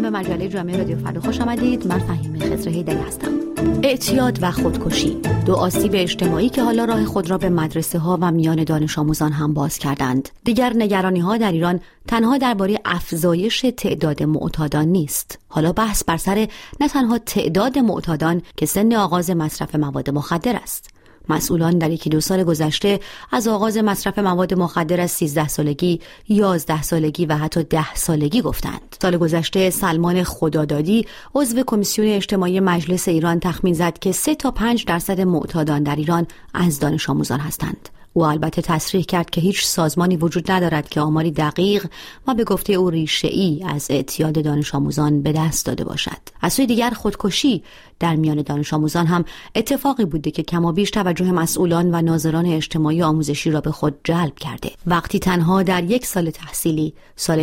به مجله جامعه رادیو فردا خوش آمدید. من فهیمه خضرهیدری هستم. اعتیاد و خودکشی، دو آسیب اجتماعی که حالا راه خود را به مدرسه ها و میان دانش آموزان هم باز کردند. دیگر نگرانی ها در ایران تنها درباره افزایش تعداد معتادان نیست. حالا بحث بر سر نه تنها تعداد معتادان که سن آغاز مصرف مواد مخدر است. مسئولان در 1-2 سال گذشته از آغاز مصرف مواد مخدر از 13 سالگی، 11 سالگی و حتی 10 سالگی گفتند. سال گذشته سلمان خدادادی عضو کمیسیون اجتماعی مجلس ایران تخمین زد که 3 تا 5% معتادان در ایران از دانش آموزان هستند. او البته تصریح کرد که هیچ سازمانی وجود ندارد که آماری دقیق و به گفته او ریشه‌ای از اعتیاد دانش آموزان به دست داده باشد. از سوی دیگر خودکشی در میان دانش آموزان هم اتفاقی بوده که کمابیش توجه مسئولان و ناظران اجتماعی آموزشی را به خود جلب کرده. وقتی تنها در 1 سال تحصیلی سال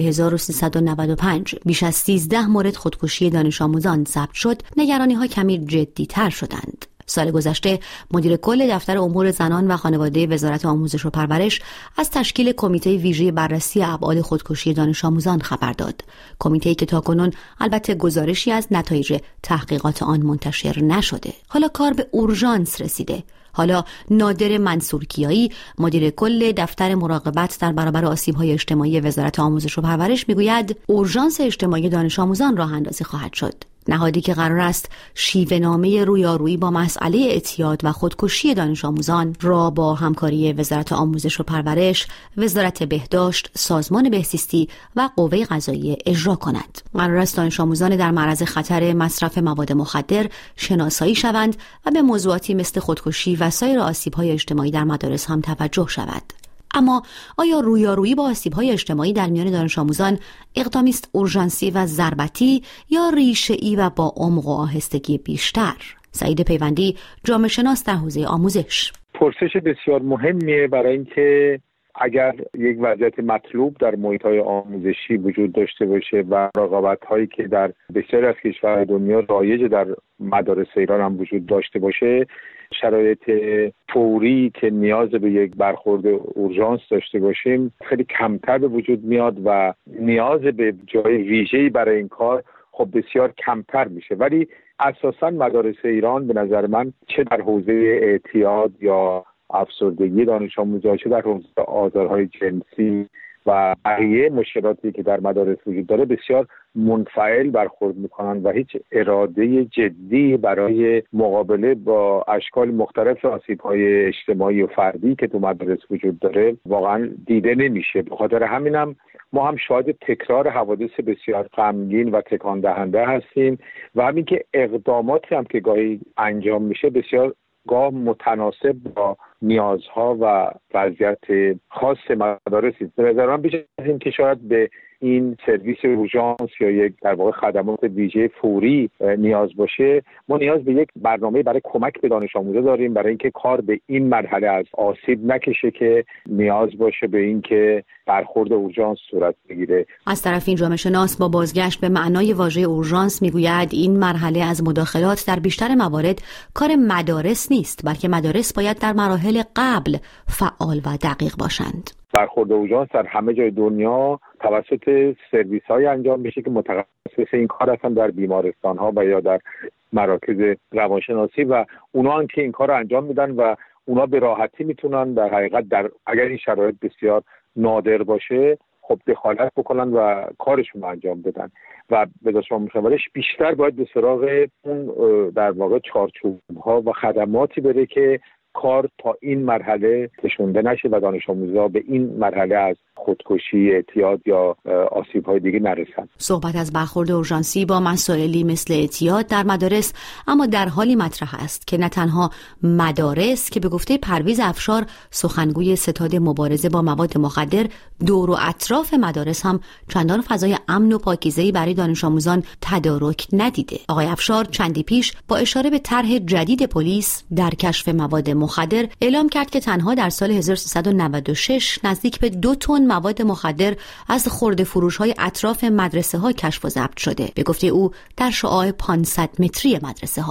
1395 بیش از 13 مورد خودکشی دانش آموزان ثبت شد، نگرانی‌ها کمی جدی‌تر شدند. سال گذشته مدیر کل دفتر امور زنان و خانواده وزارت آموزش و پرورش از تشکیل کمیته ویژه بررسی ابعاد خودکشی دانش آموزان خبر داد. کمیته‌ای که تاکنون البته گزارشی از نتایج تحقیقات آن منتشر نشده. حالا کار به اورژانس رسیده. حالا نادر منصورکیایی مدیر کل دفتر مراقبت در برابر آسیب‌های اجتماعی وزارت آموزش و پرورش میگوید اورژانس اجتماعی دانش آموزان راه اندازی خواهد شد. نهادی که قرار است شیوه‌نامه رویارویی با مسئله اعتیاد و خودکشی دانش آموزان را با همکاری وزارت آموزش و پرورش، وزارت بهداشت، سازمان بهزیستی و قوه قضاییه اجرا کند. قرار است دانش آموزان در معرض خطر مصرف مواد مخدر شناسایی شوند و به موضوعاتی مثل خودکشی و سایر آسیب‌های اجتماعی در مدارس هم توجه شود. اما آیا رویارویی با آسیب‌های اجتماعی در میان دانش آموزان اقدامی است اورژانسی و ضربتی یا ریشه‌ای و با عمق و آهستگی بیشتر؟ سعید پیوندی، جامعه شناس در حوزه آموزش: پرسش بسیار مهمیه، برای اینکه اگر یک وضعیت مطلوب در محیط‌های آموزشی وجود داشته باشه و رقابت‌هایی که در بسیاری از کشورهای دنیا رایج در مدارس ایران هم وجود داشته باشه، شرایط فوری که نیاز به یک برخورد اورژانس داشته باشیم خیلی کمتر به وجود میاد و نیاز به جای ویژه‌ای برای این کار خب بسیار کمتر میشه. ولی اساساً مدارس ایران به نظر من چه در حوزه اعتیاد یا افسردگی دانش آموزان، چه در حوزه آزارهای جنسی و بقیه مشکلاتی که در مدارس وجود داره بسیار منفعل برخورد میکنن و هیچ اراده جدی برای مقابله با اشکال مختلف آسیب‌های اجتماعی و فردی که تو مدارس وجود داره واقعا دیده نمیشه. به خاطر همینم ما هم شاهد تکرار حوادث بسیار غمگین و تکان دهنده هستیم و همین که اقداماتی هم که گاهی انجام میشه بسیار گاه متناسب با نیازها و وضعیت خاص مدارسی. به نظر من بیش از این که شاید به این سرویس اورژانس یا یک در واقع خدمات ویژه فوری نیاز باشه، ما نیاز به یک برنامه برای کمک به دانش آموزا داریم، برای اینکه کار به این مرحله از آسیب نکشه که نیاز باشه به این که برخورد اورژانس صورت بگیره. از طرف این جامعه شناس با بازگشت به معنای واژه اورژانس میگوید این مرحله از مداخلات در بیشتر موارد کار مدارس نیست، بلکه مدارس باید در مراحل قبل فعال و دقیق باشند. برخورد اورژانس در همه جای دنیا توسط سرویس‌های انجام میشه که متخصص این کار هستن در بیمارستان‌ها و یا در مراکز روانشناسی و اونا هم که این کار رو انجام میدن و اونا به راحتی میتونن در حقیقت اگر این شرایط بسیار نادر باشه خب دخالت بکنن و کارشون رو انجام بدن و به دست آموزش بیشتر باید به سراغ اون در واقع چارچوب‌ها و خدماتی بره که کار تا این مرحله کشونده نشه و دانش آموزا به این مرحله از خودکشی، اعتیاد یا آسیب‌های دیگه نرسن. صحبت از برخورد اورژانسی با مسائلی مثل اعتیاد در مدارس اما در حالی مطرح است که نه تنها مدارس که به گفته پرویز افشار سخنگوی ستاد مبارزه با مواد مخدر دور و اطراف مدارس هم چندان فضای امن و پاکیزه‌ای برای دانش آموزان تدارک ندیده. آقای افشار چندی پیش با اشاره به طرح جدید پلیس در کشف مواد مخدر اعلام کرد که تنها در سال 1396 نزدیک به 2 تن مواد مخدر از خرده فروش‌های اطراف مدرسه‌ها کشف و ضبط شده. به گفته او در شعاع 500 متری مدرسه‌ها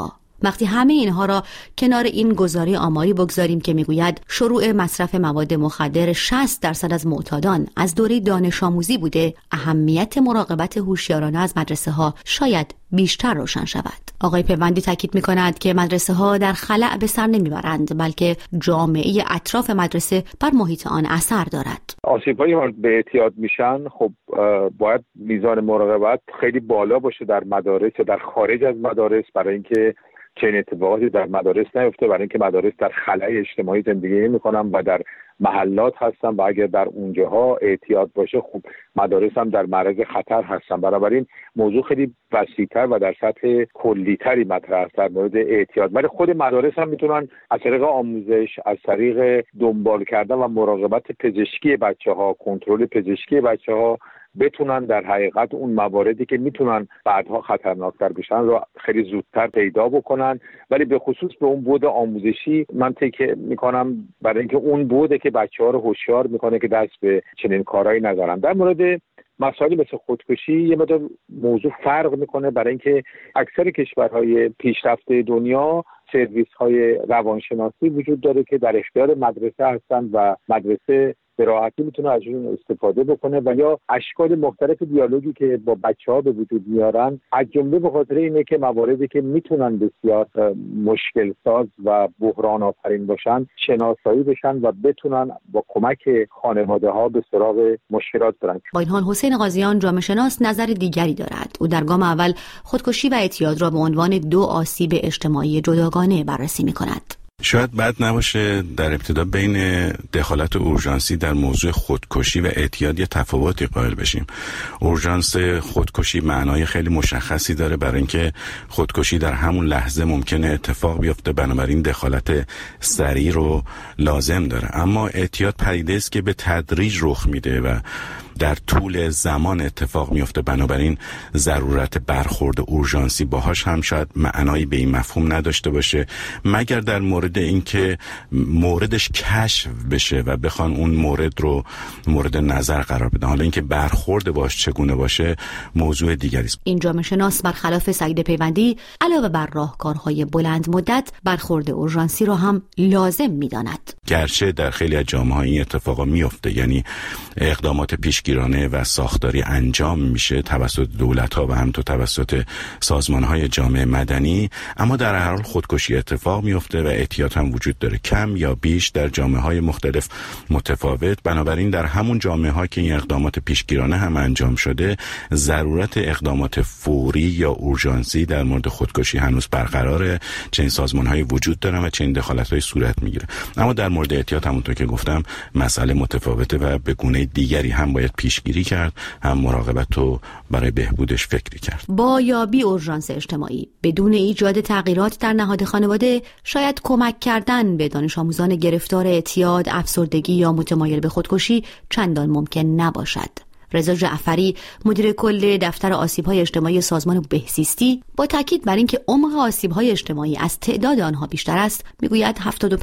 وقتی همه اینها را کنار این گزاره آماری بگذاریم که میگوید شروع مصرف مواد مخدر 60% از معتادان از دوره دانش آموزی بوده، اهمیت مراقبت هوشیارانه از مدرسه ها شاید بیشتر روشن شود. آقای پیوندی تاکید می‌کند که مدرسه ها در خلأ به سر نمیبرند، بلکه جامعه اطراف مدرسه بر محیط آن اثر دارد. آسیب‌هایی به اعتیاد میشن، خب باید میزان مراقبت خیلی بالا باشه در مدارس یا در خارج از مدارس، برای اینکه چنین اتفاقاتی در مدارس نیفته، برای اینکه مدارس در خلأ اجتماعی زندگی نمی‌کنن و در محلات هستن و اگر در اونجاها اعتیاد باشه خب مدارس هم در معرض خطر هستن. بنابراین موضوع خیلی وسیع‌تر و در سطح کلی‌تری مطرح است در مورد اعتیاد. ولی خود مدارس هم میتونن از طریق آموزش، از طریق دنبال کردن و مراقبت پزشکی بچه‌ها، کنترل پزشکی بچه‌ها، بتونن در حقیقت اون مواردی که میتونن بعدها خطرناکتر بشن رو خیلی زودتر پیدا بکنن. ولی به خصوص به اون بعد آموزشی من تکیه میکنم، برای اینکه اون بعده که بچه‌ها رو هوشیار میکنه که دست به چنین کارهایی نذارن. در مورد مسائلی مثل خودکشی یه مقدار موضوع فرق میکنه، برای اینکه اکثر کشورهای پیشرفته دنیا سرویس‌های روانشناسی وجود داره که در اختیار مدرسه هستن و مدرسه به راحتی میتونه از اون استفاده بکنه و یا اشکال مختلف دیالوگی که با بچه‌ها به وجود میارن، از جمله به خاطر اینه که مواردی که میتونن بسیار مشکل ساز و بحران آفرین باشن شناسایی بشن و بتونن با کمک خانواده‌ها به سراغ مشکلات برن. با این حال حسین قاضیان جامعه شناس نظر دیگری دارد. او در گام اول خودکشی و اعتیاد را به عنوان دو آسیب اجتماعی جداگانه بررسی می‌کند. شاید بد نباشه در ابتدا بین دخالت اورژانسی در موضوع خودکشی و اعتیاد یه تفاوتی قائل بشیم. اورژانس خودکشی معنای خیلی مشخصی داره، برای اینکه خودکشی در همون لحظه ممکنه اتفاق بیفته، بنابراین دخالت سریع رو لازم داره. اما اعتیاد پدیده است که به تدریج رخ میده و در طول زمان اتفاق میفته، بنابراین ضرورت برخورد اورژانسی باهاش هم شاید معنایی به این مفهوم نداشته باشه، مگر در مورد اینکه موردش کشف بشه و بخوان اون مورد رو مورد نظر قرار بدن. حالا اینکه برخورد باش چگونه باشه موضوع دیگری است. این جامعه شناس برخلاف سعید پیوندی علاوه بر راهکارهای بلند مدت برخورد اورژانسی رو هم لازم می‌داند. گرچه در خیلی از جامعه‌ها این اتفاقا میفته، یعنی اقدامات پیشگیرانه و ساختاری انجام میشه توسط دولت‌ها و همینطور توسط سازمان‌های جامعه مدنی، اما در هر حال خودکشی اتفاق میفته و اعتیاد هم وجود داره، کم یا بیش در جامعه‌های مختلف متفاوت. بنابراین در همون جامعه‌ها که این اقدامات پیشگیرانه هم انجام شده، ضرورت اقدامات فوری یا اورژانسی در مورد خودکشی هنوز برقراره. چنین سازمان‌های وجود دارن و چنین دخالت‌های صورت میگیره. اما در مورد اعتیاد همونطور که گفتم مسئله متفاوته و به گونه دیگری هم باید پیشگیری کرد، هم مراقبت رو برای بهبودش فکری کرد. با یا بی اورژانس اجتماعی بدون ایجاد تغییرات در نهاد خانواده، شاید کمک کردن به دانش آموزان گرفتار اعتیاد، افسردگی یا متمایل به خودکشی چندان ممکن نباشد. رضا جعفری، مدیر کل دفتر آسیب‌های اجتماعی سازمان بهزیستی، با تاکید بر اینکه عمق آسیب‌های اجتماعی از تعداد آنها بیشتر است، میگوید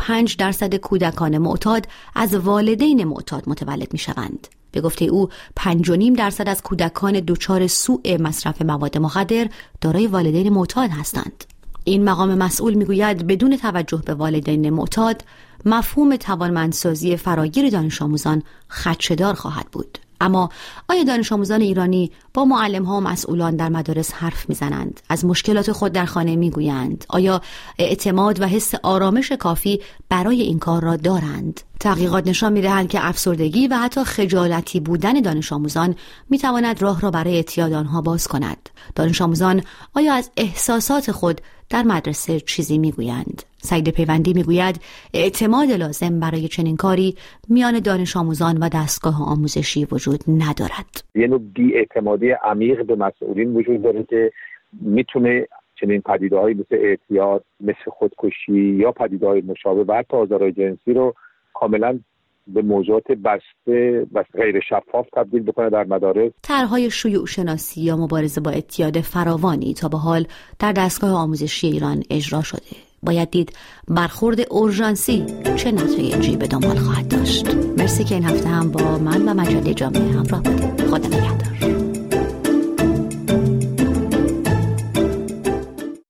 75% کودکان معتاد از والدین معتاد متولد میشوند. به گفته او 5.5% از کودکان دچار سوء مصرف مواد مخدر دارای والدین معتاد هستند. این مقام مسئول میگوید بدون توجه به والدین معتاد، مفهوم توانمندسازی فراگیر دانش آموزان خدشه‌دار خواهد بود. اما آیا دانش آموزان ایرانی با معلم‌ها و مسئولان در مدارس حرف میزنند؟ از مشکلات خود در خانه میگویند؟ آیا اعتماد و حس آرامش کافی برای این کار را دارند؟ تحقیقات نشان می‌دهند که افسردگی و حتی خجالتی بودن دانش آموزان می‌تواند راه را برای اعتیاد آنها باز کند. دانش آموزان آیا از احساسات خود در مدرسه چیزی میگویند؟ سعید پیوندی میگوید اعتماد لازم برای چنین کاری میان دانش آموزان و دستگاه آموزشی وجود ندارد. یه نوع بی‌اعتمادی عمیق به مسئولین وجود داره که میتونه چنین پدیده‌هایی مثل اعتیاد، مثل خودکشی یا پدیده‌های مشابه و حتی آزارهای جنسی رو کاملا به موضوعات بسته و غیر شفاف تبدیل بکنه در مدارس. طرح‌های شیوع شناسی یا مبارزه با اعتیاد فراوانی تا به حال در دستگاه آموزشی ایران اجرا شده. باید دید برخورد اورژانسی چه نتایجی به دنبال خواهد داشت. مرسی که این هفته هم با من و مجله جامعه همراه بودید. خدا نگهدار.